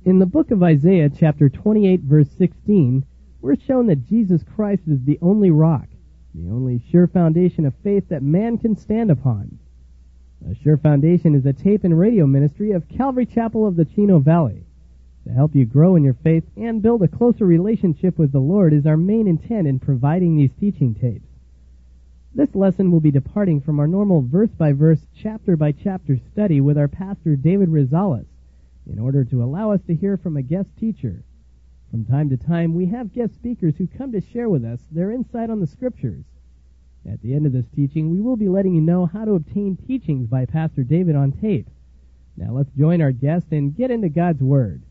In the book of Isaiah, chapter 28, verse 16, we're shown that Jesus Christ is the only rock, the only sure foundation of faith that man can stand upon. A Sure Foundation is a tape and radio ministry of Calvary Chapel of the Chino Valley. To help you grow in your faith and build a closer relationship with the Lord is our main intent in providing these teaching tapes. This lesson will be departing from our normal verse-by-verse, chapter-by-chapter study with our pastor David Rosales in order to allow us to hear from a guest teacher. From time to time, we have guest speakers who come to share with us their insight on the Scriptures. At the end of this teaching, we will be letting you know how to obtain teachings by Pastor David on tape. Now let's join our guest and get into God's Word.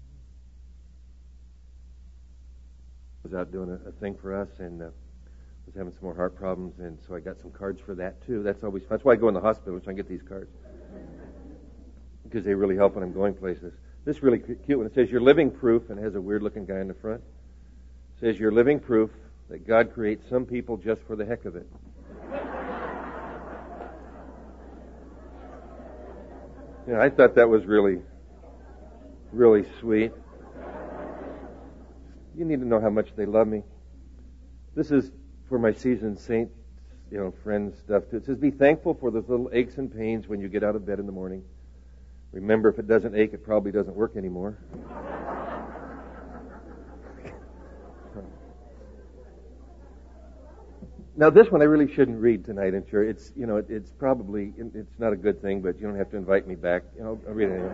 I was out doing a thing for us and was having some more heart problems, and so I got some cards for that too. That's why I go in the hospital, so I get these cards, because they really help when I'm going places. This is really cute one. It says, "You're living proof," and it has a weird-looking guy in the front. It says, "You're living proof that God creates some people just for the heck of it." Yeah, I thought that was really, really sweet. You need to know how much they love me. This is for my seasoned saints, friends stuff too. It says, "Be thankful for those little aches and pains when you get out of bed in the morning. Remember, if it doesn't ache, it probably doesn't work anymore." Now, this one I really shouldn't read tonight, and sure, it's probably, it's not a good thing, but you don't have to invite me back. I'll read it anyway.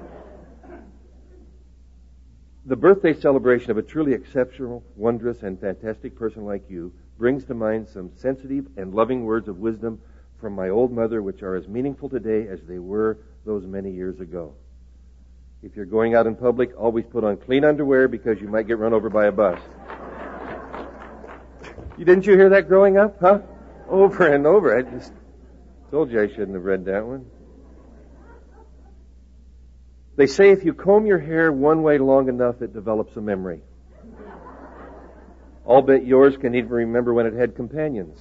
"The birthday celebration of a truly exceptional, wondrous, and fantastic person like you brings to mind some sensitive and loving words of wisdom from my old mother, which are as meaningful today as they were those many years ago. If you're going out in public, always put on clean underwear because you might get run over by a bus." Didn't you hear that growing up, huh? Over and over. I just told you I shouldn't have read that one. "They say if you comb your hair one way long enough, it develops a memory. I'll bet yours can even remember when it had companions."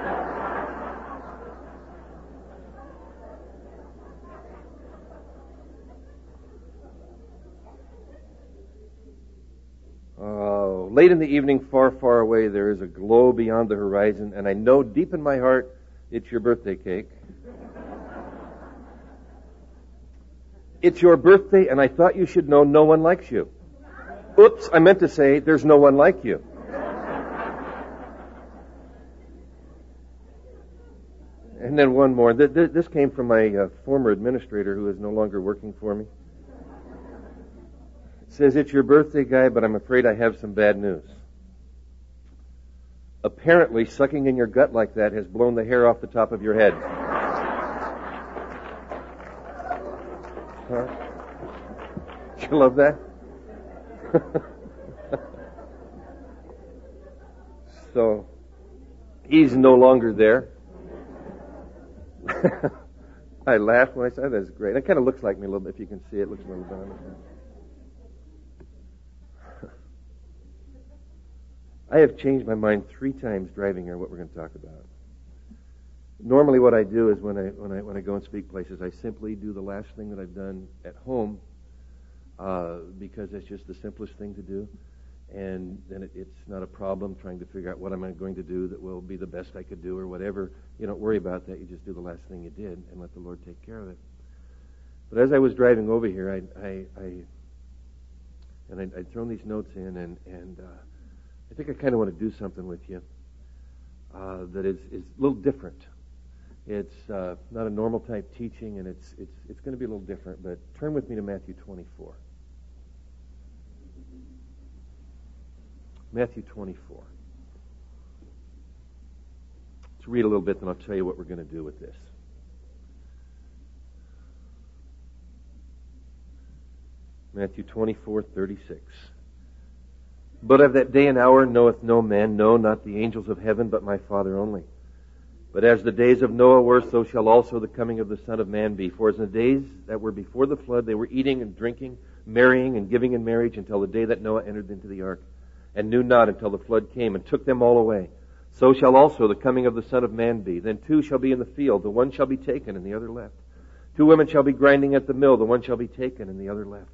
"Late in the evening, far, far away, there is a glow beyond the horizon, and I know deep in my heart it's your birthday cake. It's your birthday, and I thought you should know no one likes you. Oops, I meant to say there's no one like you." And then one more. This came from my former administrator who is no longer working for me. It says, "It's your birthday, guy, but I'm afraid I have some bad news. Apparently, sucking in your gut like that has blown the hair off the top of your head." Huh? You love that? So, he's no longer there. I laughed when I said, "That's great." It kind of looks like me a little bit. If you can see it, looks a little bit on it. I have changed my mind 3 times driving here what we're going to talk about. Normally what I do is when I go and speak places, I simply do the last thing that I've done at home because it's just the simplest thing to do. And then it's not a problem trying to figure out what am I going to do that will be the best I could do or whatever. You don't worry about that. You just do the last thing you did and let the Lord take care of it. But as I was driving over here, I'd thrown these notes in, and I think I kind of want to do something with you that is a little different. It's not a normal type teaching, and it's going to be a little different. But turn with me to Matthew 24. Matthew 24. Let's read a little bit, then I'll tell you what we're going to do with this. Matthew 24:36. "But of that day and hour knoweth no man, no, not the angels of heaven, but my Father only. But as the days of Noah were, so shall also the coming of the Son of Man be. For as in the days that were before the flood, they were eating and drinking, marrying and giving in marriage until the day that Noah entered into the ark, and knew not until the flood came and took them all away. So shall also the coming of the Son of Man be. Then 2 shall be in the field, the one shall be taken and the other left. 2 women shall be grinding at the mill, the one shall be taken and the other left.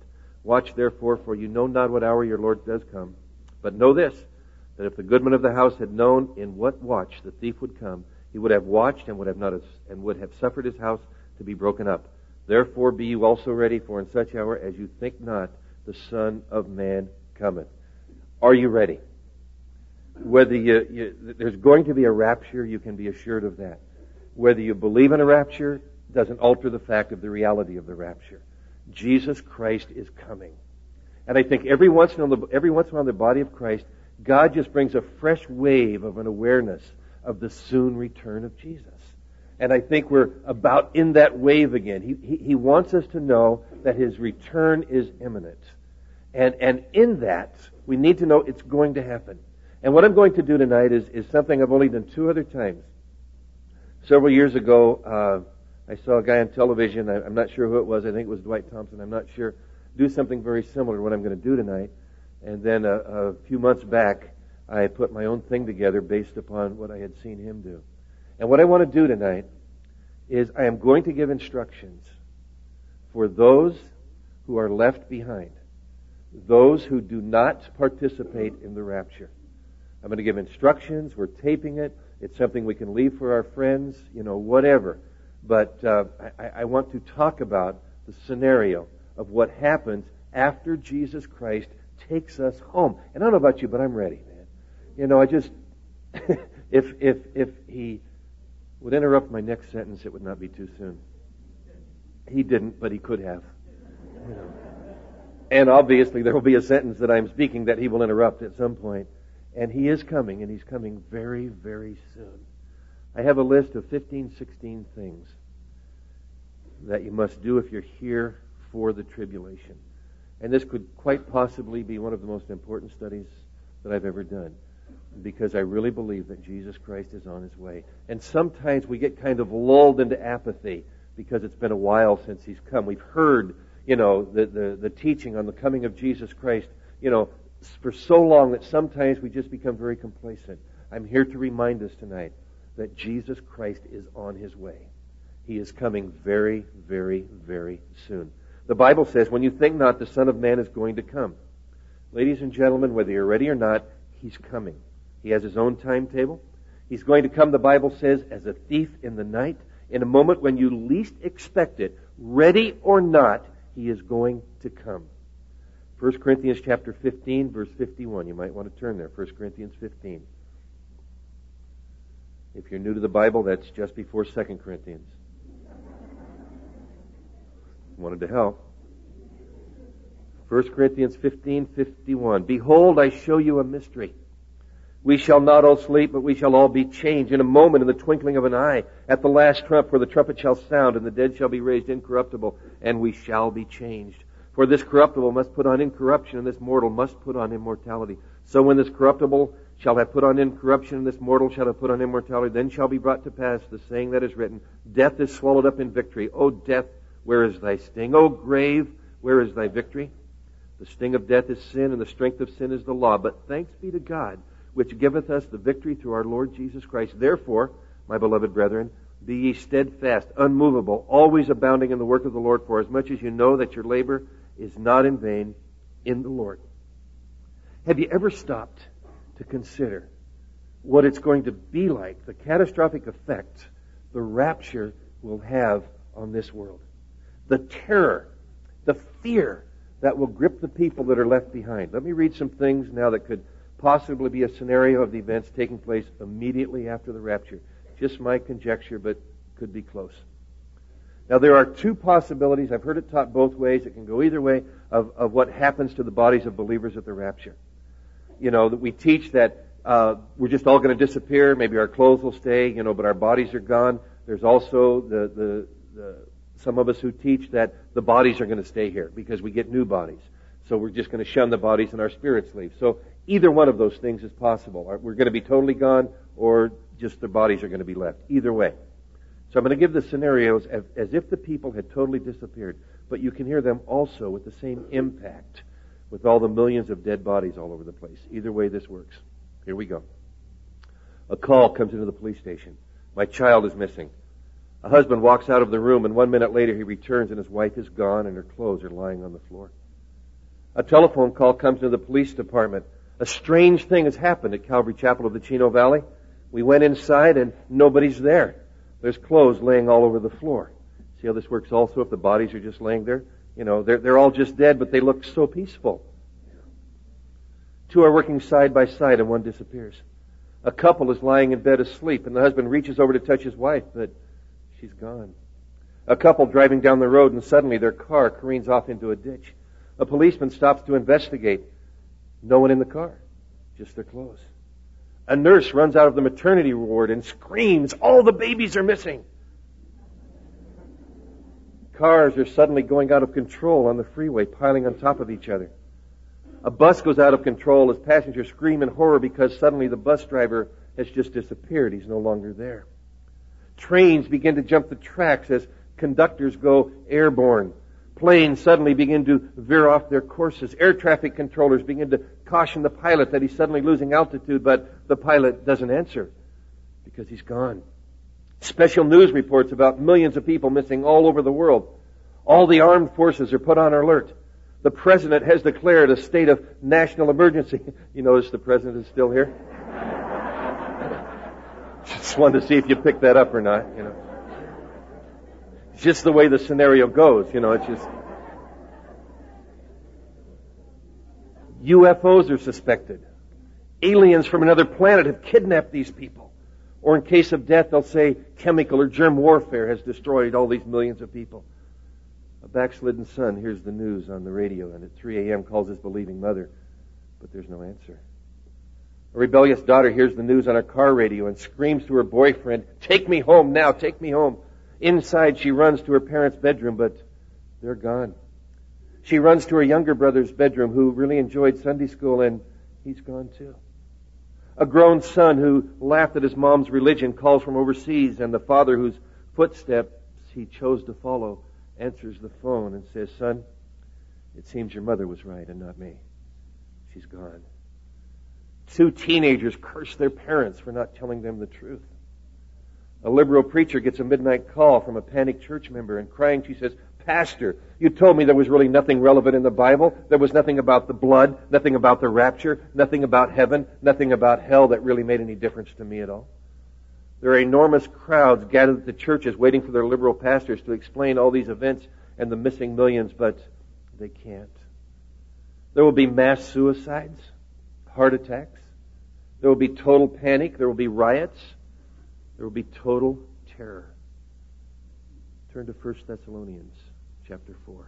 Watch therefore, for you know not what hour your Lord does come. But know this, that if the goodman of the house had known in what watch the thief would come, he would have watched and would have suffered his house to be broken up. Therefore be you also ready, for in such hour as you think not, the Son of Man cometh. Are you ready? Whether there's going to be a rapture, you can be assured of that. Whether you believe in a rapture doesn't alter the fact of the reality of the rapture. Jesus Christ is coming. And I think every once in a while in the body of Christ, God just brings a fresh wave of an awareness of the soon return of Jesus. And I think we're about in that wave again. He wants us to know that His return is imminent. And in that, we need to know it's going to happen. And what I'm going to do tonight is something I've only done 2 other times. Several years ago, I saw a guy on television. I'm not sure who it was. I think it was Dwight Thompson. I'm not sure. Do something very similar to what I'm going to do tonight. And then a few months back, I put my own thing together based upon what I had seen him do. And what I want to do tonight is I am going to give instructions for those who are left behind, those who do not participate in the rapture. I'm going to give instructions. We're taping it. It's something we can leave for our friends, whatever. But I want to talk about the scenario of what happens after Jesus Christ takes us home. And I don't know about you, but I'm ready, man. I just if He would interrupt my next sentence, it would not be too soon. He didn't, but He could have. And obviously there will be a sentence that I'm speaking that He will interrupt at some point. And He is coming, and He's coming very, very soon. I have a list of 15, 16 things that you must do if you're here for the tribulation. And this could quite possibly be one of the most important studies that I've ever done, because I really believe that Jesus Christ is on His way. And sometimes we get kind of lulled into apathy because it's been a while since He's come. We've heard, the teaching on the coming of Jesus Christ, for so long that sometimes we just become very complacent. I'm here to remind us tonight that Jesus Christ is on His way. He is coming very, very, very soon. The Bible says, when you think not, the Son of Man is going to come. Ladies and gentlemen, whether you're ready or not, He's coming. He has His own timetable. He's going to come, the Bible says, as a thief in the night. In a moment when you least expect it, ready or not, He is going to come. 1 Corinthians chapter 15, verse 51. You might want to turn there. 1 Corinthians 15. If you're new to the Bible, that's just before 2 Corinthians. Wanted to help. 1 Corinthians 15:51. Behold, I show you a mystery. We shall not all sleep, but we shall all be changed in a moment, in the twinkling of an eye, at the last trump, for the trumpet shall sound, and the dead shall be raised incorruptible, and we shall be changed. For this corruptible must put on incorruption, and this mortal must put on immortality. So when this corruptible shall have put on incorruption, and this mortal shall have put on immortality, then shall be brought to pass the saying that is written, Death is swallowed up in victory. O death, where is thy sting? O grave, where is thy victory? The sting of death is sin, and the strength of sin is the law. But thanks be to God, which giveth us the victory through our Lord Jesus Christ. Therefore, my beloved brethren, be ye steadfast, unmovable, always abounding in the work of the Lord, for as much as you know that your labor is not in vain in the Lord. Have you ever stopped to consider what it's going to be like, the catastrophic effect the rapture will have on this world? The terror, the fear that will grip the people that are left behind. Let me read some things now that could possibly be a scenario of the events taking place immediately after the rapture. Just my conjecture, but could be close. Now, there are 2 possibilities. I've heard it taught both ways. It can go either way of what happens to the bodies of believers at the rapture. That we teach that we're just all going to disappear. Maybe our clothes will stay, but our bodies are gone. There's also the some of us who teach that the bodies are going to stay here because we get new bodies. So we're just going to shun the bodies and our spirits leave. So either one of those things is possible. We're going to be totally gone, or just the bodies are going to be left. Either way. So I'm going to give the scenarios as if the people had totally disappeared. But you can hear them also with the same impact with all the millions of dead bodies all over the place. Either way this works. Here we go. A call comes into the police station. My child is missing. A husband walks out of the room, and 1 minute later he returns and his wife is gone and her clothes are lying on the floor. A telephone call comes to the police department. A strange thing has happened at Calvary Chapel of the Chino Valley. We went inside and nobody's there. There's clothes laying all over the floor. See how this works also if the bodies are just laying there? They're all just dead, but they look so peaceful. Two are working side by side and one disappears. A couple is lying in bed asleep and the husband reaches over to touch his wife, but she's gone. A couple driving down the road and suddenly their car careens off into a ditch. A policeman stops to investigate. No one in the car, just their clothes. A nurse runs out of the maternity ward and screams, "All the babies are missing!" Cars are suddenly going out of control on the freeway, piling on top of each other. A bus goes out of control as passengers scream in horror because suddenly the bus driver has just disappeared. He's no longer there. Trains begin to jump the tracks as conductors go airborne. Planes suddenly begin to veer off their courses. Air traffic controllers begin to caution the pilot that he's suddenly losing altitude, but the pilot doesn't answer because he's gone. Special news reports about millions of people missing all over the world. All the armed forces are put on alert. The president has declared a state of national emergency. You notice the president is still here? Just wanted to see if you picked that up or not, It's just the way the scenario goes, it's just... UFOs are suspected. Aliens from another planet have kidnapped these people. Or in case of death, they'll say chemical or germ warfare has destroyed all these millions of people. A backslidden son hears the news on the radio and at 3 a.m. calls his believing mother, but there's no answer. A rebellious daughter hears the news on her car radio and screams to her boyfriend, "Take me home now, take me home." Inside, she runs to her parents' bedroom, but they're gone. She runs to her younger brother's bedroom, who really enjoyed Sunday school, and he's gone too. A grown son who laughed at his mom's religion calls from overseas, and the father whose footsteps he chose to follow answers the phone and says, "Son, it seems your mother was right and not me. She's gone." Two teenagers curse their parents for not telling them the truth. A liberal preacher gets a midnight call from a panicked church member, and crying she says, "Pastor, you told me there was really nothing relevant in the Bible. There was nothing about the blood, nothing about the rapture, nothing about heaven, nothing about hell that really made any difference to me at all." There are enormous crowds gathered at the churches waiting for their liberal pastors to explain all these events and the missing millions, but they can't. There will be mass suicides, heart attacks. There will be total panic. There will be riots. There will be total terror. Turn to 1 Thessalonians chapter 4.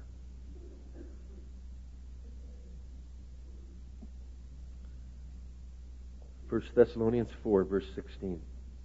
1 Thessalonians 4, verse 16.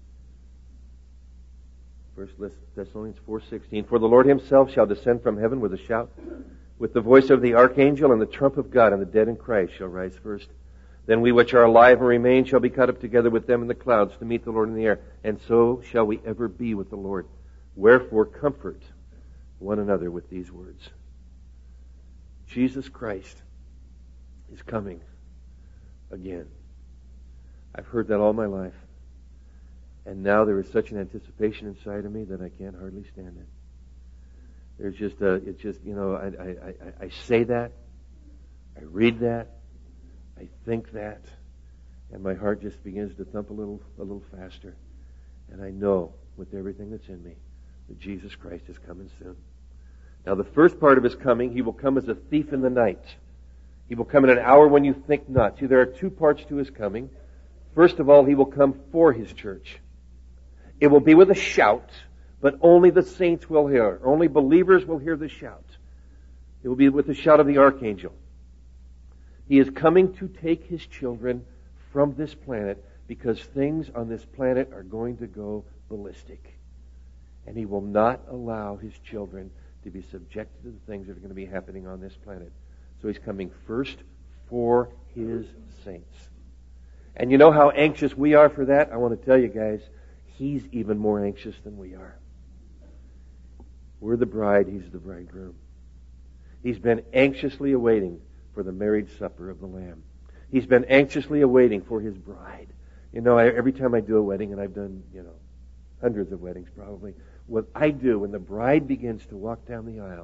1 Thessalonians 4:16. "For the Lord himself shall descend from heaven with a shout, with the voice of the archangel and the trump of God, and the dead in Christ shall rise first. Then we which are alive and remain shall be caught up together with them in the clouds to meet the Lord in the air. And so shall we ever be with the Lord. Wherefore comfort one another with these words." Jesus Christ is coming again. I've heard that all my life. And now there is such an anticipation inside of me that I can't hardly stand it. There's just I say that, I read that, I think that, and my heart just begins to thump a little faster. And I know with everything that's in me that Jesus Christ is coming soon. Now the first part of his coming, he will come as a thief in the night. He will come in an hour when you think not. See, there are two parts to his coming. First of all, he will come for his church. It will be with a shout, but only the saints will hear. Only believers will hear the shout. It will be with the shout of the archangel. He is coming to take his children from this planet because things on this planet are going to go ballistic. And he will not allow his children to be subjected to the things that are going to be happening on this planet. So he's coming first for his saints. And you know how anxious we are for that? I want to tell you guys, he's even more anxious than we are. We're the bride, he's the bridegroom. He's been anxiously awaiting for the marriage supper of the Lamb. He's been anxiously awaiting for his bride. You know, every time I do a wedding, and I've done, hundreds of weddings probably, what I do when the bride begins to walk down the aisle,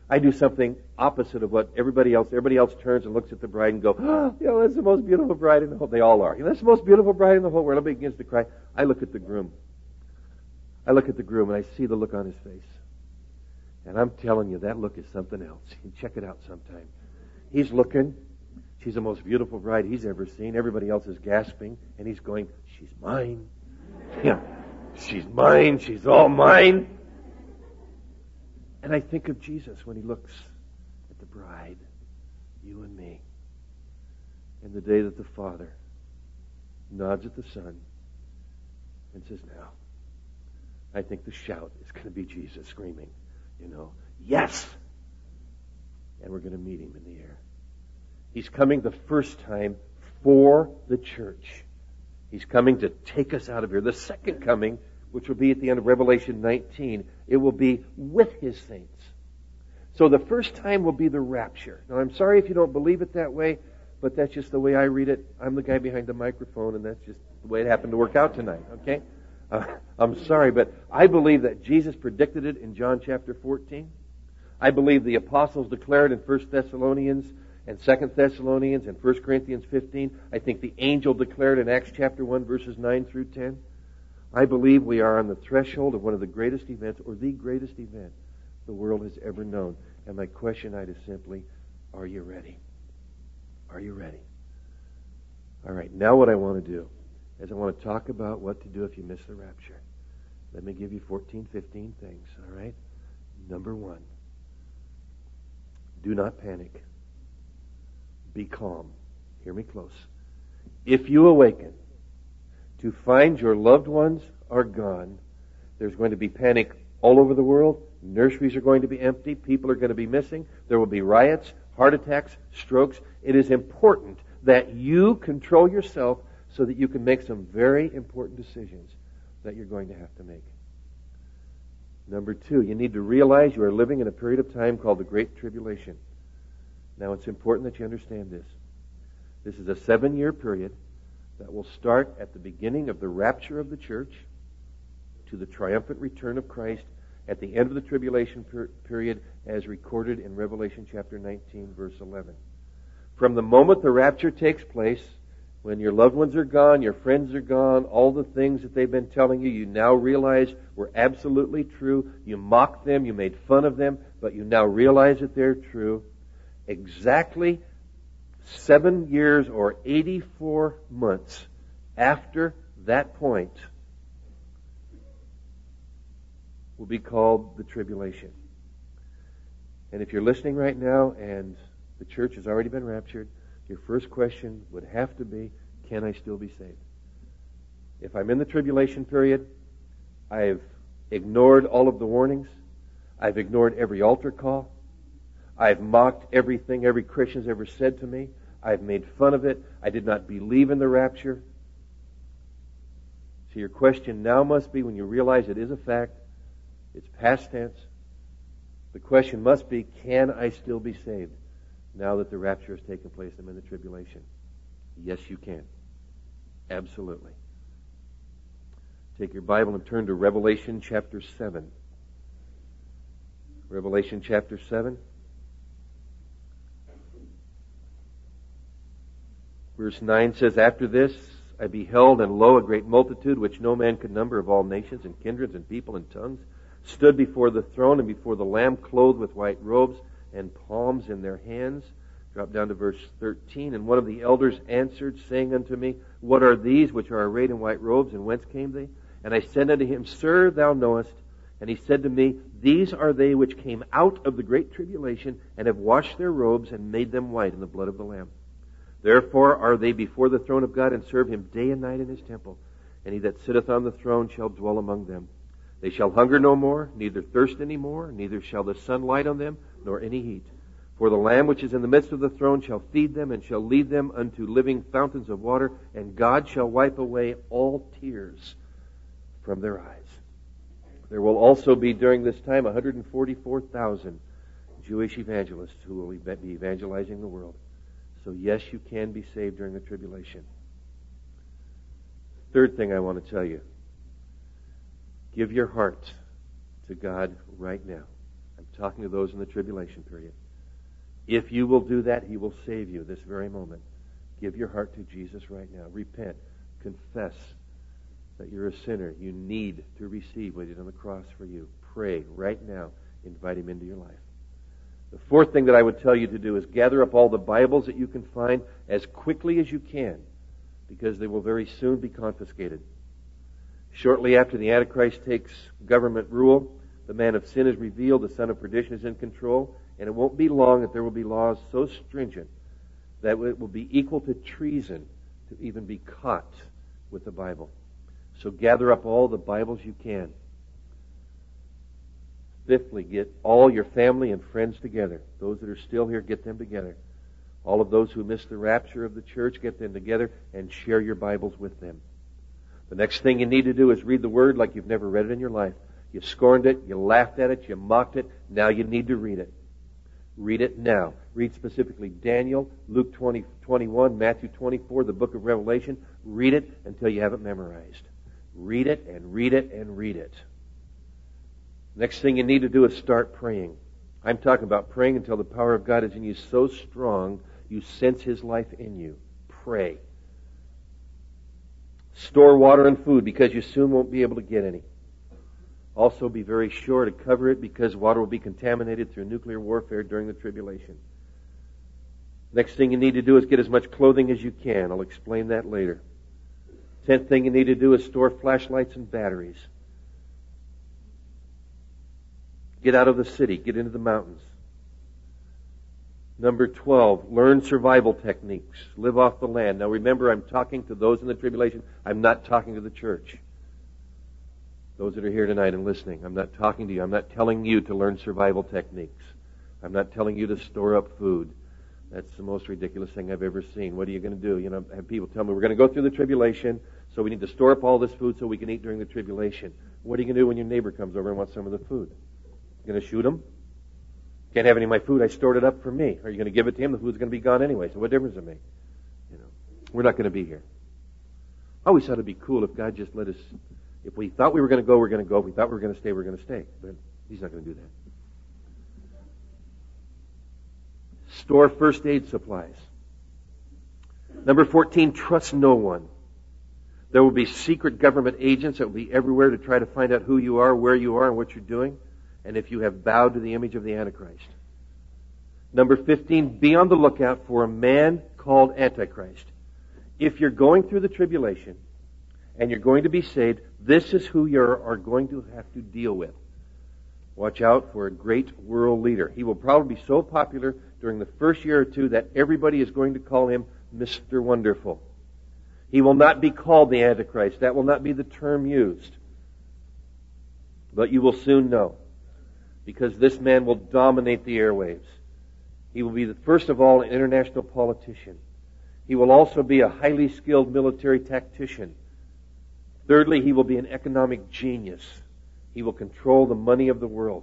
I do something opposite of what everybody else turns and looks at the bride and go, oh, that's the most beautiful bride in the whole, they all are. That's the most beautiful bride in the whole world. Everybody begins to cry. I look at the groom. And I see the look on his face. And I'm telling you, that look is something else. You can check it out sometime. He's looking. She's the most beautiful bride he's ever seen. Everybody else is gasping. And he's going, she's mine. Yeah, she's mine. She's all mine. And I think of Jesus when he looks at the bride, you and me. And the day that the Father nods at the Son and says, now, I think the shout is going to be Jesus screaming, yes! And we're going to meet him in the air. He's coming the first time for the church. He's coming to take us out of here. The second coming, which will be at the end of Revelation 19, it will be with his saints. So the first time will be the rapture. Now, I'm sorry if you don't believe it that way, but that's just the way I read it. I'm the guy behind the microphone, and that's just the way it happened to work out tonight, okay? I'm sorry, but I believe that Jesus predicted it in John chapter 14. I believe the apostles declared in 1 Thessalonians and 2 Thessalonians and 1 Corinthians 15. I think the angel declared in Acts chapter 1 verses 9 through 10. I believe we are on the threshold of one of the greatest events, or the greatest event the world has ever known. And my question tonight is simply, are you ready? Are you ready? All right, now what I want to do is I want to talk about what to do if you miss the rapture. Let me give you 14, 15 things, all right? Number one, do not panic. Be calm. Hear me close. If you awaken to find your loved ones are gone, there's going to be panic all over the world. Nurseries are going to be empty. People are going to be missing. There will be riots, heart attacks, strokes. It is important that you control yourself so that you can make some very important decisions that you're going to have to make. Number two, you need to realize you are living in a period of time called the Great Tribulation. Now, it's important that you understand this. This is a 7-year period that will start at the beginning of the rapture of the church to the triumphant return of Christ at the end of the tribulation period as recorded in Revelation chapter 19, verse 11. From the moment the rapture takes place, when your loved ones are gone, your friends are gone, all the things that they've been telling you, you now realize were absolutely true. You mocked them, you made fun of them, but you now realize that they're true. Exactly 7 years or 84 months after that point will be called the tribulation. And if you're listening right now and the church has already been raptured, your first question would have to be, can I still be saved? If I'm in the tribulation period, I've ignored all of the warnings. I've ignored every altar call. I've mocked everything every Christian's ever said to me. I've made fun of it. I did not believe in the rapture. So your question now must be, when you realize it is a fact, it's past tense, the question must be, can I still be saved now that the rapture has taken place? I'm in the tribulation. Yes, you can. Absolutely. Take your Bible and turn to Revelation chapter 7. Revelation chapter 7. Verse 9 says, After this I beheld, and lo, a great multitude, which no man could number, of all nations and kindreds and people and tongues, stood before the throne and before the Lamb, clothed with white robes and palms in their hands. Drop down to verse 13. And one of the elders answered, saying unto me, What are these which are arrayed in white robes, and whence came they? And I said unto him, Sir, thou knowest. And he said to me, These are they which came out of the great tribulation, and have washed their robes, and made them white in the blood of the Lamb. Therefore are they before the throne of God, and serve him day and night in his temple. And he that sitteth on the throne shall dwell among them. They shall hunger no more, neither thirst any more, neither shall the sun light on them, nor any heat. For the Lamb which is in the midst of the throne shall feed them, and shall lead them unto living fountains of water, and God shall wipe away all tears from their eyes. There will also be during this time 144,000 Jewish evangelists who will be evangelizing the world. So yes, you can be saved during the tribulation. Third thing I want to tell you. Give your heart to God right now. I'm talking to those in the tribulation period. If you will do that, He will save you this very moment. Give your heart to Jesus right now. Repent. Confess that you're a sinner. You need to receive what He did on the cross for you. Pray right now. Invite Him into your life. The fourth thing that I would tell you to do is gather up all the Bibles that you can find as quickly as you can, because they will very soon be confiscated. Shortly after the Antichrist takes government rule, the man of sin is revealed, the son of perdition is in control, and it won't be long that there will be laws so stringent that it will be equal to treason to even be caught with the Bible. So gather up all the Bibles you can. Fifthly, get all your family and friends together. Those that are still here, get them together. All of those who missed the rapture of the church, get them together and share your Bibles with them. The next thing you need to do is read the Word like you've never read it in your life. You scorned it, you laughed at it, you mocked it. Now you need to read it. Read it now. Read specifically Daniel, Luke 20:21, Matthew 24, the book of Revelation. Read it until you have it memorized. Read it and read it and read it. Next thing you need to do is start praying. I'm talking about praying until the power of God is in you so strong you sense His life in you. Pray. Store water and food because you soon won't be able to get any. Also be very sure to cover it because water will be contaminated through nuclear warfare during the tribulation. Next thing you need to do is get as much clothing as you can. I'll explain that later. 10th thing you need to do is store flashlights and batteries. Get out of the city. Get into the mountains. Number 12, learn survival techniques. Live off the land. Now remember, I'm talking to those in the tribulation. I'm not talking to the church. Those that are here tonight and listening, I'm not talking to you. I'm not telling you to learn survival techniques. I'm not telling you to store up food. That's the most ridiculous thing I've ever seen. What are you going to do? You know, I have people tell me, we're going to go through the tribulation, so we need to store up all this food so we can eat during the tribulation. What are you going to do when your neighbor comes over and wants some of the food? You going to shoot him? Can't have any of my food. I stored it up for me. Are you going to give it to him? The food's going to be gone anyway, so what difference does it make? You know, we're not going to be here. I always thought it'd be cool if God just let us, if we thought we were going to go, we're going to go. If we thought we were going to stay, we're going to stay. But He's not going to do that. Store first aid supplies. Number 14, trust no one. There will be secret government agents that will be everywhere to try to find out who you are, where you are, and what you're doing, and if you have bowed to the image of the Antichrist. Number 15, be on the lookout for a man called Antichrist. If you're going through the tribulation and you're going to be saved, this is who you are going to have to deal with. Watch out for a great world leader. He will probably be so popular during the first year or two that everybody is going to call him Mr. Wonderful. He will not be called the Antichrist. That will not be the term used. But you will soon know, because this man will dominate the airwaves. He will be, first of all, an international politician. He will also be a highly skilled military tactician. Thirdly, he will be an economic genius. He will control the money of the world.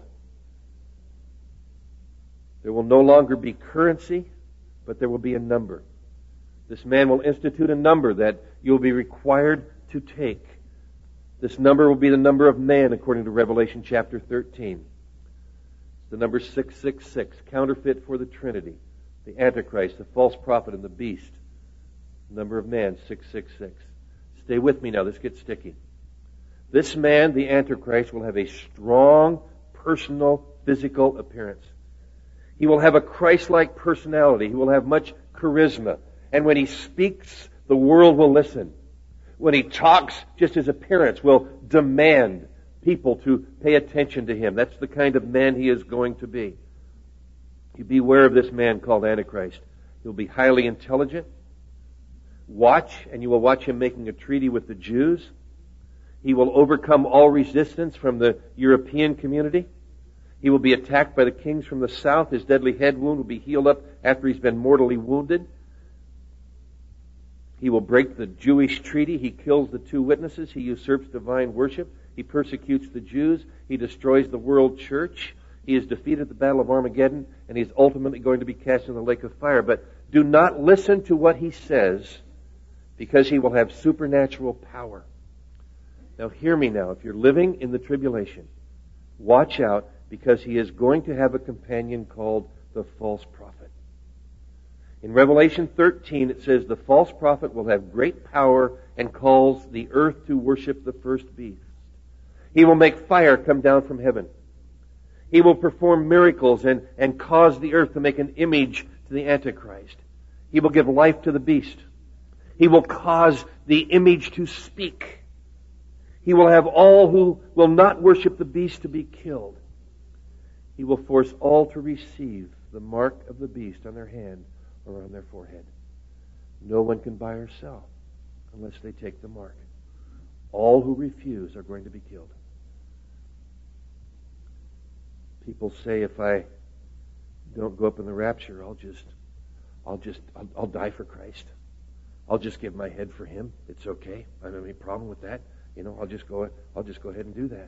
There will no longer be currency, but there will be a number. This man will institute a number that you'll be required to take. This number will be the number of man, according to Revelation chapter 13. It's the number 666, counterfeit for the Trinity, the Antichrist, the false prophet, and the beast. Number of man, 666. Stay with me now. This gets sticky. This man, the Antichrist, will have a strong, personal, physical appearance. He will have a Christ-like personality. He will have much charisma. And when he speaks, the world will listen. When he talks, just his appearance will demand people to pay attention to him. That's the kind of man he is going to be. You beware of this man called Antichrist. He'll be highly intelligent. Watch, and you will watch him making a treaty with the Jews. He will overcome all resistance from the European community. He will be attacked by the kings from the south. His deadly head wound will be healed up after he's been mortally wounded. He will break the Jewish treaty. He kills the two witnesses. He usurps divine worship. He persecutes the Jews. He destroys the world church. He is defeated at the Battle of Armageddon, and he is ultimately going to be cast in the lake of fire. But do not listen to what he says, because he will have supernatural power. Now hear me now. If you're living in the tribulation, watch out Because he is going to have a companion called the false prophet. In Revelation 13 it says the false prophet will have great power and calls the earth to worship the first beast. He will make fire come down from heaven. He will perform miracles and cause the earth to make an image to the Antichrist. He will give life to the beast. He will cause the image to speak. He will have all who will not worship the beast to be killed. He will force all to receive the mark of the beast on their hand or on their forehead. No one can buy or sell unless they take the mark. All who refuse are going to be killed. People say if I don't go up in the rapture, I'll die for Christ. I'll just give my head for Him. It's okay. I don't have any problem with that. I'll just go ahead and do that.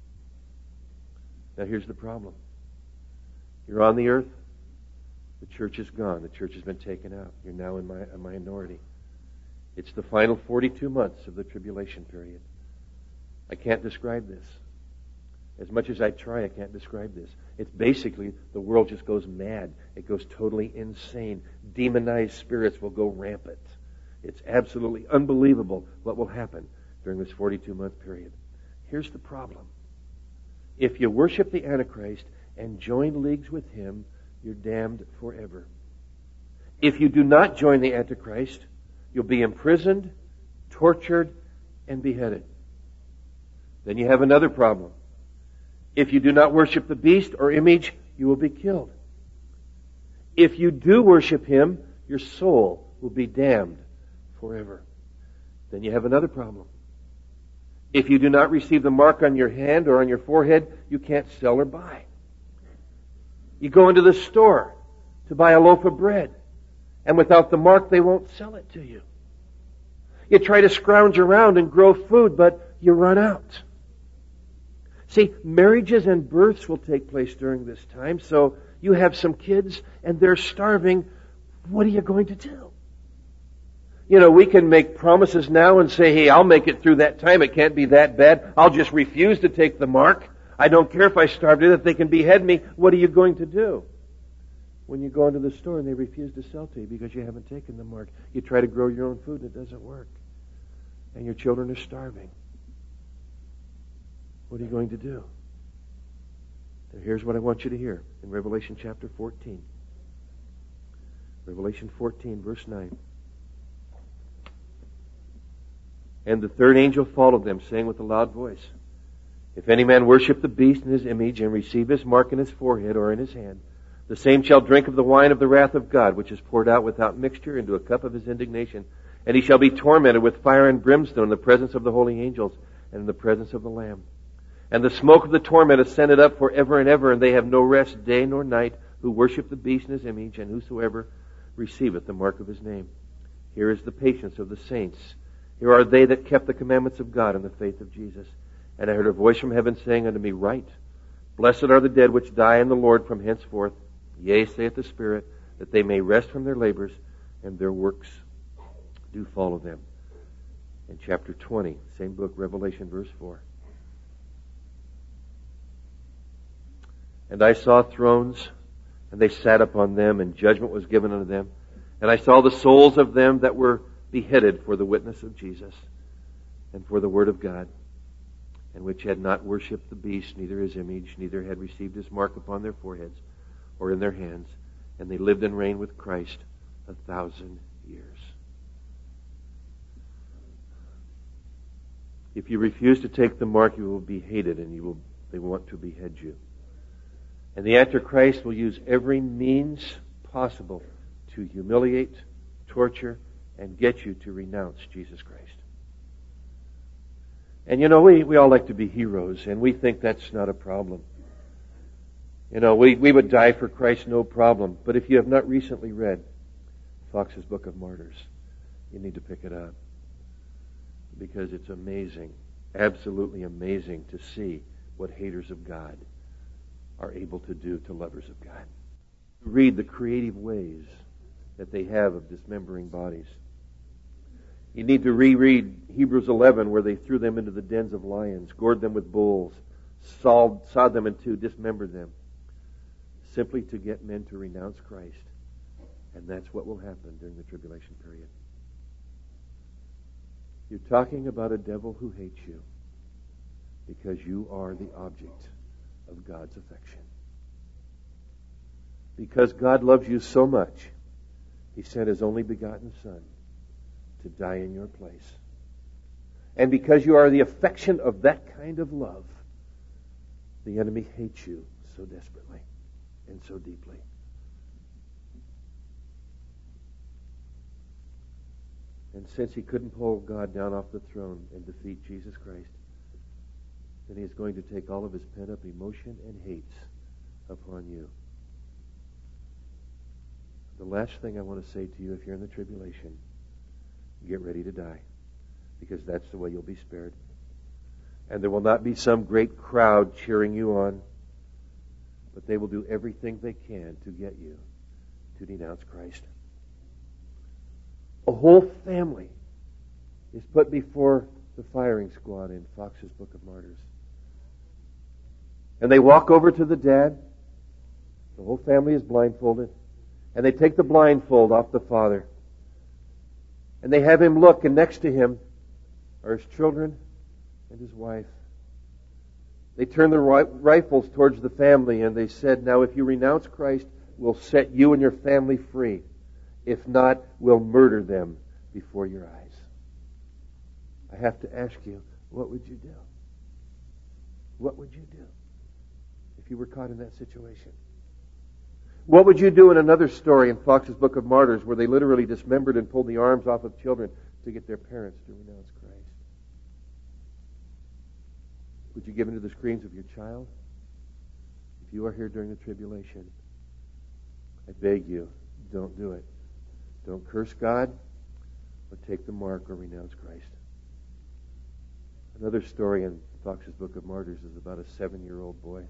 Now here's the problem. You're on the earth. The church is gone. The church has been taken out. You're now in a minority. It's the final 42 months of the tribulation period. I can't describe this. As much as I try, I can't describe this. It's basically the world just goes mad. It goes totally insane. Demonized spirits will go rampant. It's absolutely unbelievable what will happen during this 42-month period. Here's the problem. If you worship the Antichrist and join leagues with him, you're damned forever. If you do not join the Antichrist, you'll be imprisoned, tortured, and beheaded. Then you have another problem. If you do not worship the beast or image, you will be killed. If you do worship him, your soul will be damned forever. Then you have another problem. If you do not receive the mark on your hand or on your forehead, you can't sell or buy. You go into the store to buy a loaf of bread, and without the mark, they won't sell it to you. You try to scrounge around and grow food, but you run out. See, marriages and births will take place during this time, so you have some kids and they're starving. What are you going to do? We can make promises now and say, hey, I'll make it through that time. It can't be that bad. I'll just refuse to take the mark. I don't care if I starve to death. They can behead me. What are you going to do? When you go into the store and they refuse to sell to you because you haven't taken the mark, you try to grow your own food and it doesn't work. And your children are starving. What are you going to do? Now here's what I want you to hear in Revelation chapter 14. Revelation 14, verse 9. And the third angel followed them, saying with a loud voice, if any man worship the beast in his image and receive his mark in his forehead or in his hand, the same shall drink of the wine of the wrath of God, which is poured out without mixture into a cup of his indignation. And he shall be tormented with fire and brimstone in the presence of the holy angels and in the presence of the Lamb. And the smoke of the torment ascended up forever and ever, and they have no rest day nor night, who worship the beast in his image, and whosoever receiveth the mark of his name. Here is the patience of the saints. Here are they that kept the commandments of God and the faith of Jesus. And I heard a voice from heaven saying unto me, Write, blessed are the dead which die in the Lord from henceforth. Yea, saith the Spirit, that they may rest from their labors, and their works do follow them. In chapter 20, same book, Revelation, verse 4. And I saw thrones, and they sat upon them, and judgment was given unto them. And I saw the souls of them that were beheaded for the witness of Jesus, and for the word of God, and which had not worshipped the beast, neither his image, neither had received his mark upon their foreheads or in their hands. And they lived and reigned with Christ 1,000 years. If you refuse to take the mark, you will be hated, and they want to behead you. And the Antichrist will use every means possible to humiliate, torture, and get you to renounce Jesus Christ. And we all like to be heroes, and we think that's not a problem. We would die for Christ, no problem. But if you have not recently read Fox's Book of Martyrs, you need to pick it up. Because it's amazing, absolutely amazing to see what haters of God are able to do to lovers of God. Read the creative ways that they have of dismembering bodies. You need to reread Hebrews 11, where they threw them into the dens of lions, gored them with bulls, sawed them in two, dismembered them, simply to get men to renounce Christ. And that's what will happen during the tribulation period. You're talking about a devil who hates you because you are the object of God's affection. Because God loves you so much, He sent His only begotten Son to die in your place. And because you are the affection of that kind of love, the enemy hates you so desperately and so deeply. And since he couldn't pull God down off the throne and defeat Jesus Christ, then he is going to take all of his pent-up emotion and hates upon you. The last thing I want to say to you, if you're in the tribulation, get ready to die, because that's the way you'll be spared. And there will not be some great crowd cheering you on, but they will do everything they can to get you to denounce Christ. A whole family is put before the firing squad in Fox's Book of Martyrs. And they walk over to the dad. The whole family is blindfolded. And they take the blindfold off the father. And they have him look, and next to him are his children and his wife. They turn their rifles towards the family, and they said, "Now if you renounce Christ, we'll set you and your family free. If not, we'll murder them before your eyes." I have to ask you, what would you do? What would you do if you were caught in that situation? What would you do in another story in Fox's Book of Martyrs, where they literally dismembered and pulled the arms off of children to get their parents to renounce Christ? Would you give in to the screams of your child? If you are here during the tribulation, I beg you, don't do it. Don't curse God or take the mark or renounce Christ. Another story in Fox's Book of Martyrs is about a 7-year-old boy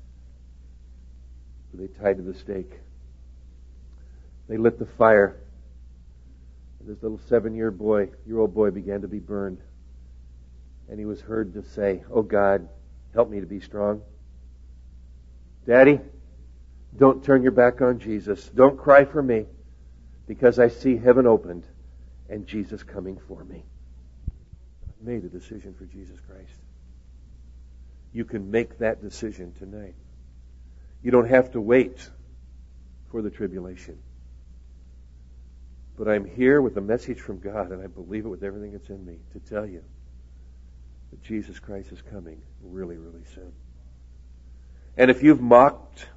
who they tied to the stake. They lit the fire. And this little 7-year-old boy began to be burned. And he was heard to say, "Oh God, help me to be strong. Daddy, don't turn your back on Jesus. Don't cry for me, because I see heaven opened and Jesus coming for me." I made a decision for Jesus Christ. You can make that decision tonight. You don't have to wait for the tribulation. But I'm here with a message from God, and I believe it with everything that's in me, to tell you that Jesus Christ is coming really, really soon. And if you've mocked,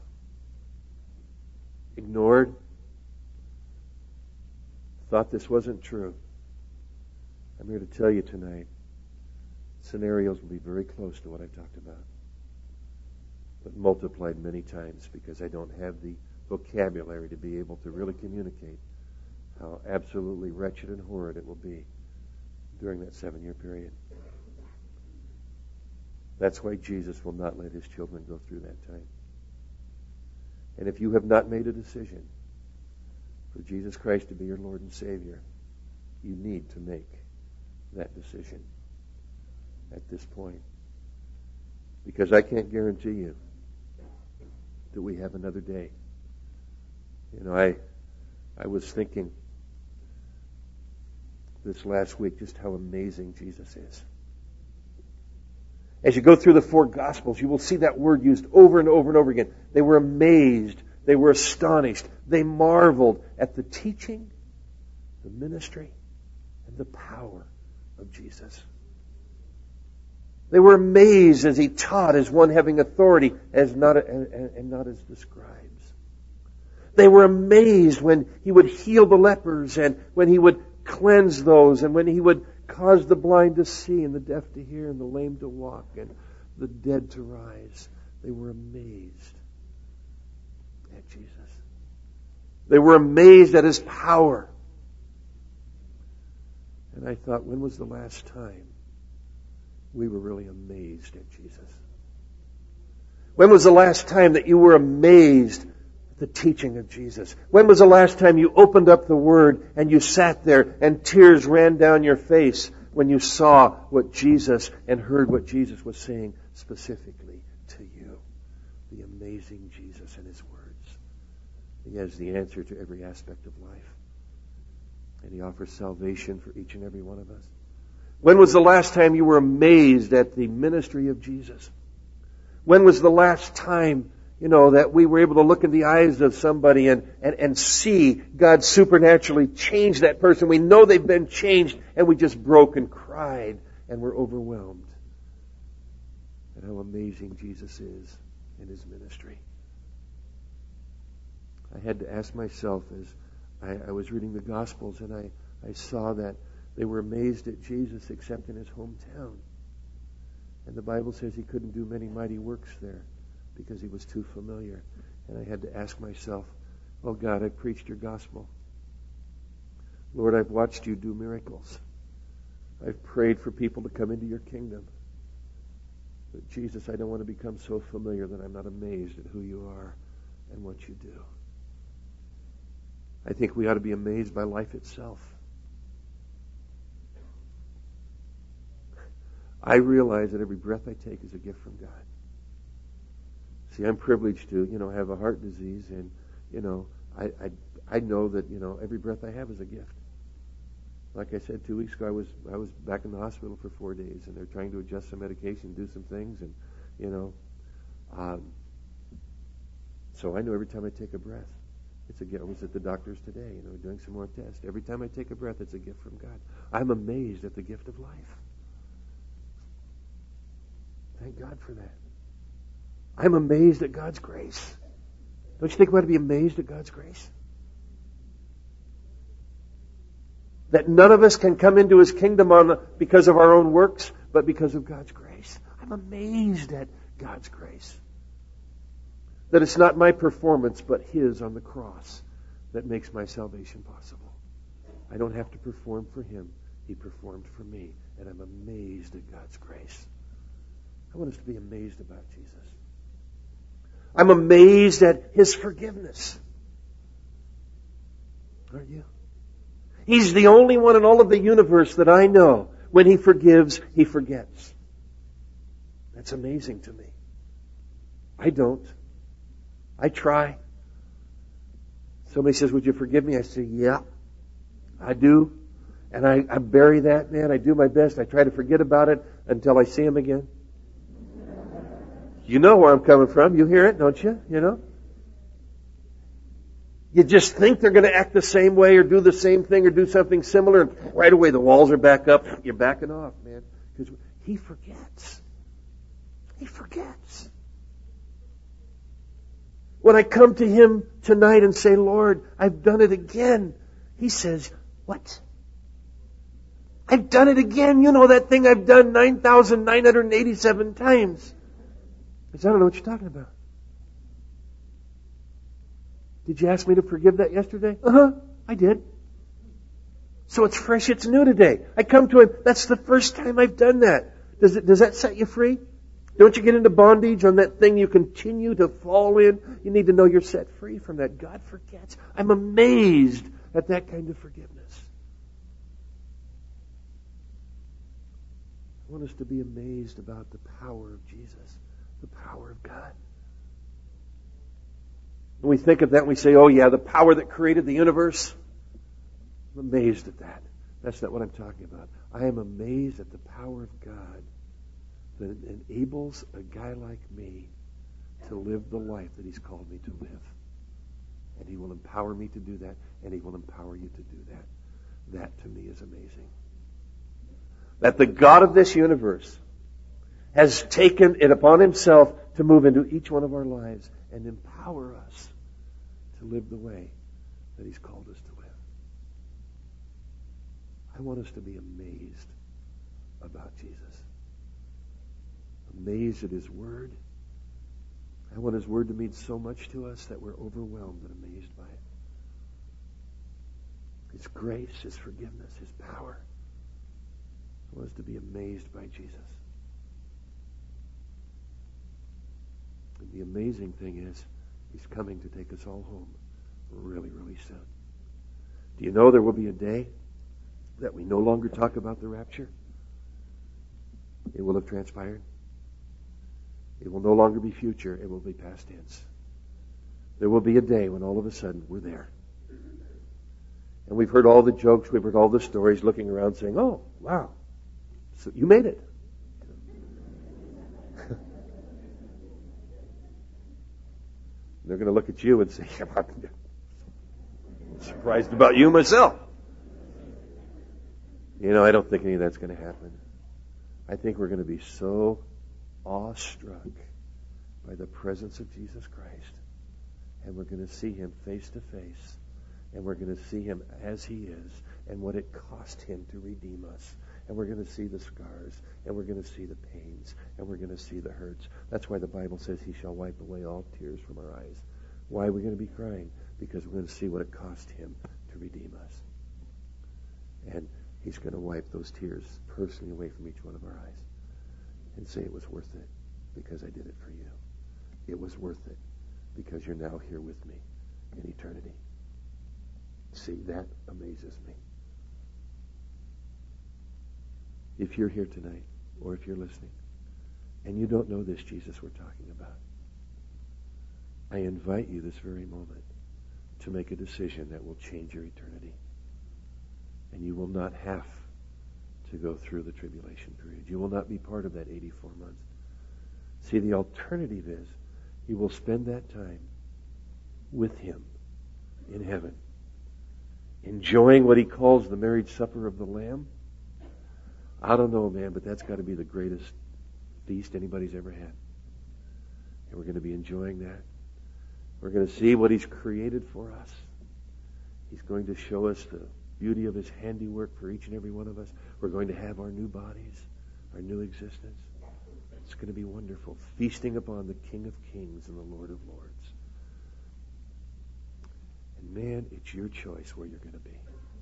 ignored, thought this wasn't true, I'm here to tell you tonight, scenarios will be very close to what I've talked about, but multiplied many times, because I don't have the vocabulary to be able to really communicate how absolutely wretched and horrid it will be during that 7-year period. That's why Jesus will not let his children go through that time. And if you have not made a decision for Jesus Christ to be your Lord and Savior, you need to make that decision at this point. Because I can't guarantee you that we have another day. You know, I was thinking this last week just how amazing Jesus is. As you go through the 4 Gospels, you will see that word used over and over and over again. They were amazed. They were astonished. They marveled at the teaching, the ministry, and the power of Jesus. They were amazed as he taught as one having authority and not as the scribes. They were amazed when he would heal the lepers, and when he would cleanse those, and when he would cause the blind to see and the deaf to hear and the lame to walk and the dead to rise. They were amazed at Jesus. They were amazed at his power. And I thought, when was the last time we were really amazed at Jesus? When was the last time that you were amazed at the teaching of Jesus? When was the last time you opened up the Word and you sat there and tears ran down your face when you saw what Jesus and heard what Jesus was saying specifically amazing Jesus and His words. He has the answer to every aspect of life. And He offers salvation for each and every one of us. When was the last time you were amazed at the ministry of Jesus? When was the last time, that we were able to look in the eyes of somebody and see God supernaturally change that person? We know they've been changed, and we just broke and cried and were overwhelmed at how amazing Jesus is in His ministry. I had to ask myself as I was reading the Gospels, and I saw that they were amazed at Jesus except in His hometown. And the Bible says He couldn't do many mighty works there because He was too familiar. And I had to ask myself, oh God, I've preached Your gospel. Lord, I've watched You do miracles. I've prayed for people to come into Your kingdom. But Jesus, I don't want to become so familiar that I'm not amazed at who You are and what You do. I think we ought to be amazed by life itself. I realize that every breath I take is a gift from God. See, I'm privileged to, have a heart disease, and, I know that, every breath I have is a gift. Like I said 2 weeks ago, I was back in the hospital for 4 days, and they're trying to adjust some medication, do some things, and, so I know every time I take a breath, it's a gift. I was at the doctor's today, doing some more tests. Every time I take a breath, it's a gift from God. I'm amazed at the gift of life. Thank God for that. I'm amazed at God's grace. Don't you think we ought to be amazed at God's grace? That none of us can come into His kingdom because of our own works, but because of God's grace. I'm amazed at God's grace. That it's not my performance, but His on the cross that makes my salvation possible. I don't have to perform for Him. He performed for me. And I'm amazed at God's grace. I want us to be amazed about Jesus. I'm amazed at His forgiveness. Aren't you? He's the only one in all of the universe that I know. When He forgives, He forgets. That's amazing to me. I don't. I try. Somebody says, would you forgive me? I say, yeah, I do. And I bury that, man. I do my best. I try to forget about it until I see him again. You know where I'm coming from. You hear it, don't you? You just think they're going to act the same way or do the same thing or do something similar, and right away the walls are back up. You're backing off, man. Because He forgets. He forgets. When I come to Him tonight and say, Lord, I've done it again, He says, what? I've done it again. You know that thing I've done 9,987 times. I said, I don't know what you're talking about. Did you ask me to forgive that yesterday? I did. So it's fresh, it's new today. I come to Him, that's the first time I've done that. Does that set you free? Don't you get into bondage on that thing you continue to fall in? You need to know you're set free from that. God forgets. I'm amazed at that kind of forgiveness. I want us to be amazed about the power of Jesus, the power of God. When we think of that, we say, oh yeah, the power that created the universe. I'm amazed at that. That's not what I'm talking about. I am amazed at the power of God that enables a guy like me to live the life that He's called me to live. And He will empower me to do that, and He will empower you to do that. That to me is amazing. That the God of this universe has taken it upon Himself to move into each one of our lives and empower us to live the way that He's called us to live. I want us to be amazed about Jesus. Amazed at His Word. I want His Word to mean so much to us that we're overwhelmed and amazed by it. His grace, His forgiveness, His power. I want us to be amazed by Jesus. And the amazing thing is, He's coming to take us all home really, really soon. Do you know there will be a day that we no longer talk about the rapture? It will have transpired. It will no longer be future. It will be past tense. There will be a day when all of a sudden we're there. And we've heard all the jokes, we've heard all the stories, looking around saying, oh, wow, so you made it. They're going to look at you and say, I'm surprised about you myself. I don't think any of that's going to happen. I think we're going to be so awestruck by the presence of Jesus Christ, and we're going to see Him face to face, and we're going to see Him as He is, and what it cost Him to redeem us. And we're going to see the scars, and we're going to see the pains, and we're going to see the hurts. That's why the Bible says He shall wipe away all tears from our eyes. Why are we going to be crying? Because we're going to see what it cost Him to redeem us. And He's going to wipe those tears personally away from each one of our eyes and say it was worth it because I did it for you. It was worth it because you're now here with me in eternity. See, that amazes me. If you're here tonight, or if you're listening, and you don't know this Jesus we're talking about, I invite you this very moment to make a decision that will change your eternity. And you will not have to go through the tribulation period. You will not be part of that 84 months. See, the alternative is you will spend that time with Him in heaven, enjoying what He calls the marriage supper of the Lamb. I don't know, man, but that's got to be the greatest feast anybody's ever had. And we're going to be enjoying that. We're going to see what He's created for us. He's going to show us the beauty of His handiwork for each and every one of us. We're going to have our new bodies, our new existence. It's going to be wonderful, feasting upon the King of Kings and the Lord of Lords. And man, it's your choice where you're going to be.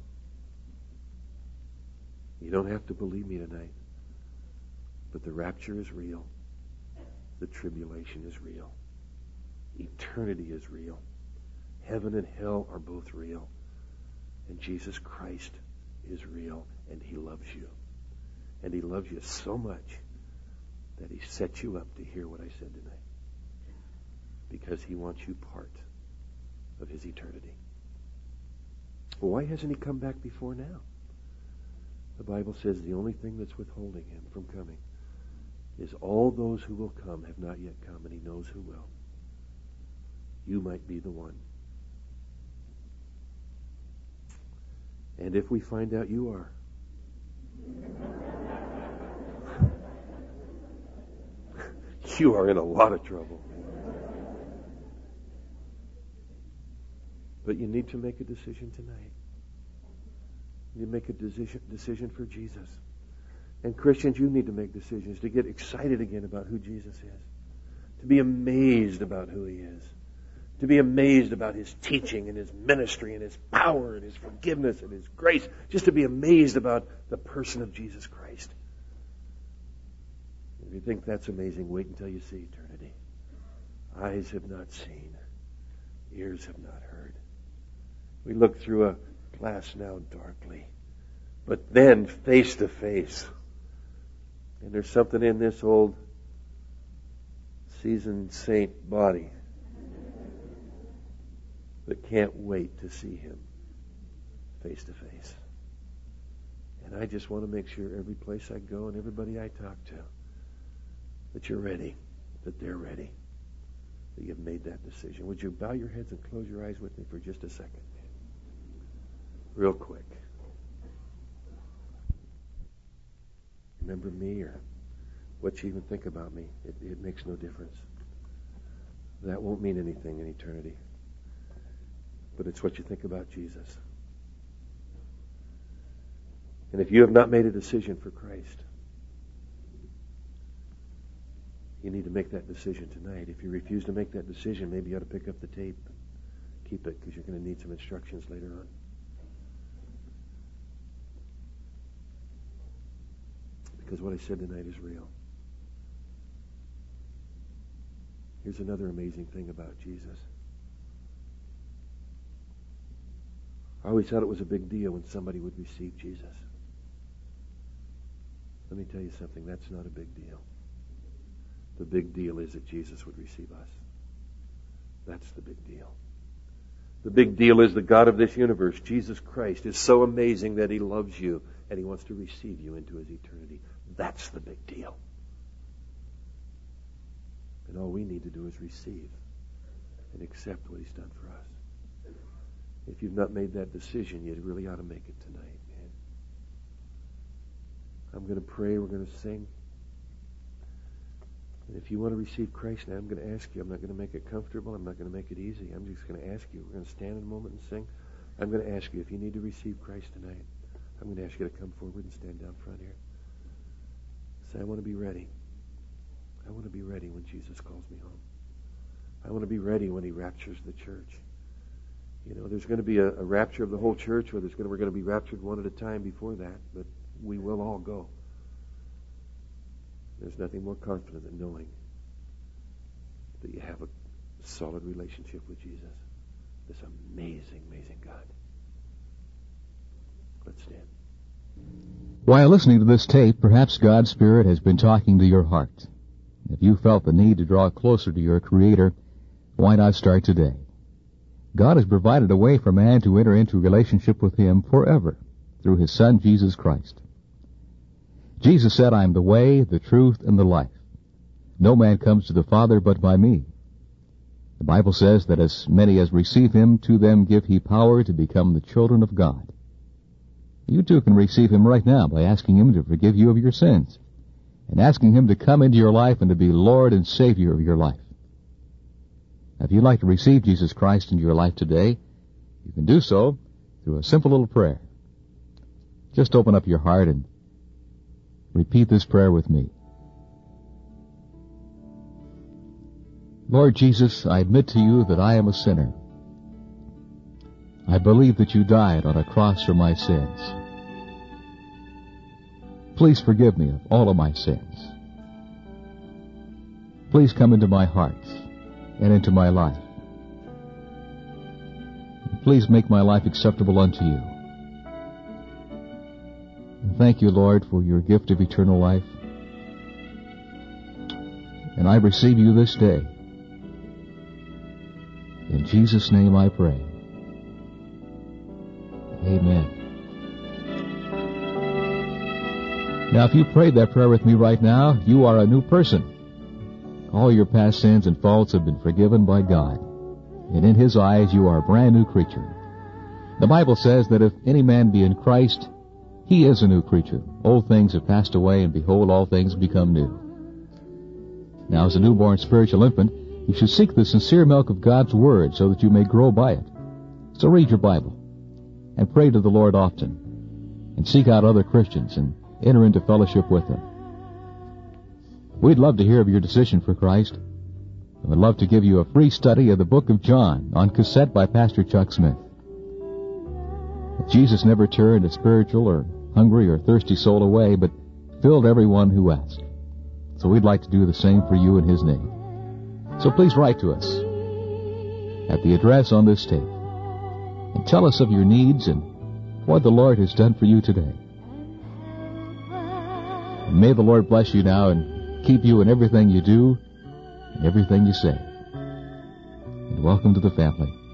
You don't have to believe me tonight, but the rapture is real. The tribulation is real. Eternity is real. Heaven and hell are both real. And Jesus Christ is real, and He loves you. And He loves you so much that He set you up to hear what I said tonight. Because He wants you part of His eternity. Well, why hasn't He come back before now? The Bible says the only thing that's withholding Him from coming is all those who will come have not yet come, and He knows who will. You might be the one. And if we find out you are, you are in a lot of trouble. But you need to make a decision tonight. You make a decision for Jesus. And Christians, you need to make decisions to get excited again about who Jesus is. To be amazed about who He is. To be amazed about His teaching and His ministry and His power and His forgiveness and His grace. Just to be amazed about the person of Jesus Christ. If you think that's amazing, wait until you see eternity. Eyes have not seen. Ears have not heard. We look through a glass now darkly. But then face to face. And there's something in this old seasoned saint body that can't wait to see Him face to face. And I just want to make sure every place I go and everybody I talk to, that you're ready, that they're ready, that you've made that decision. Would you bow your heads and close your eyes with me for just a second? Real quick. Remember me or what you even think about me. It makes no difference. That won't mean anything in eternity. But it's what you think about Jesus. And if you have not made a decision for Christ, you need to make that decision tonight. If you refuse to make that decision, maybe you ought to pick up the tape. Keep it, because you're going to need some instructions later on. Because what I said tonight is real. Here's another amazing thing about Jesus. I always thought it was a big deal when somebody would receive Jesus. Let me tell you something, that's not a big deal. The big deal is that Jesus would receive us. That's the big deal. The big deal is the God of this universe, Jesus Christ, is so amazing that He loves you and He wants to receive you into His eternity. That's the big deal. And all we need to do is receive and accept what He's done for us. If you've not made that decision, you really ought to make it tonight, man. I'm going to pray. We're going to sing. And if you want to receive Christ now, I'm going to ask you. I'm not going to make it comfortable. I'm not going to make it easy. I'm just going to ask you. We're going to stand in a moment and sing. I'm going to ask you if you need to receive Christ tonight. I'm going to ask you to come forward and stand down front here. Say, I want to be ready. I want to be ready when Jesus calls me home. I want to be ready when He raptures the church. You know, there's going to be a rapture of the whole church, or we're going to be raptured one at a time before that, but we will all go. There's nothing more confident than knowing that you have a solid relationship with Jesus, this amazing, amazing God. Let's stand. While listening to this tape, perhaps God's Spirit has been talking to your heart. If you felt the need to draw closer to your Creator, why not start today? God has provided a way for man to enter into a relationship with Him forever through His Son, Jesus Christ. Jesus said, I am the way, the truth, and the life. No man comes to the Father but by me. The Bible says that as many as receive Him, to them give He power to become the children of God. You too can receive Him right now by asking Him to forgive you of your sins and asking Him to come into your life and to be Lord and Savior of your life. Now, if you'd like to receive Jesus Christ into your life today, you can do so through a simple little prayer. Just open up your heart and repeat this prayer with me. Lord Jesus, I admit to you that I am a sinner. I believe that you died on a cross for my sins. Please forgive me of all of my sins. Please come into my heart and into my life. Please make my life acceptable unto you. And thank you, Lord, for your gift of eternal life. And I receive you this day. In Jesus' name I pray. Amen. Now, if you prayed that prayer with me right now, you are a new person. All your past sins and faults have been forgiven by God. And in His eyes, you are a brand new creature. The Bible says that if any man be in Christ, he is a new creature. Old things have passed away, and behold, all things become new. Now, as a newborn spiritual infant, you should seek the sincere milk of God's Word so that you may grow by it. So read your Bible, and pray to the Lord often, and seek out other Christians, and enter into fellowship with them. We'd love to hear of your decision for Christ, and would love to give you a free study of the book of John on cassette by Pastor Chuck Smith. Jesus never turned a spiritual or hungry or thirsty soul away, but filled everyone who asked. So we'd like to do the same for you in His name. So please write to us at the address on this tape and tell us of your needs and what the Lord has done for you today. And may the Lord bless you now and keep you in everything you do and everything you say. And welcome to the family.